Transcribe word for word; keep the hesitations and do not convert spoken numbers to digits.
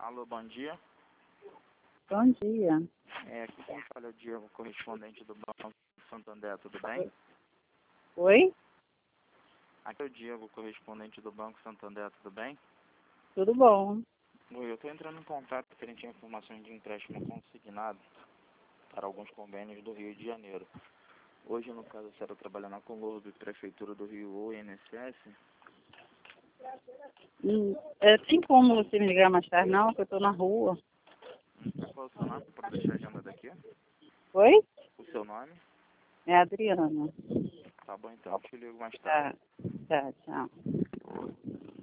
Alô, bom dia. Bom dia. É, aqui quem fala é o Diego, correspondente do Banco Santander, tudo bem? Oi? Aqui é o Diego, correspondente do Banco Santander, tudo bem? Tudo bom? Oi, eu estou entrando em contato referente a informações de empréstimo consignado para alguns convênios do Rio de Janeiro. Hoje, no caso, a senhora trabalha na Conlurb, Prefeitura do Rio ou I N S S? Hum, é, tem como você me ligar mais tarde, não? Que eu tô na rua. Qual é o seu nome, para deixar a agenda daqui? Oi? O seu nome? É a Adriana. Tá bom, então, eu te ligo mais tarde. Tá, tá, tchau.